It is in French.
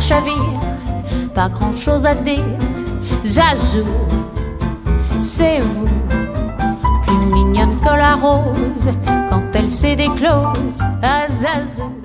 chavire, pas grand chose à dire. Zazou, c'est vous, plus mignonne que la rose quand elle s'est déclose. Ah Zazou.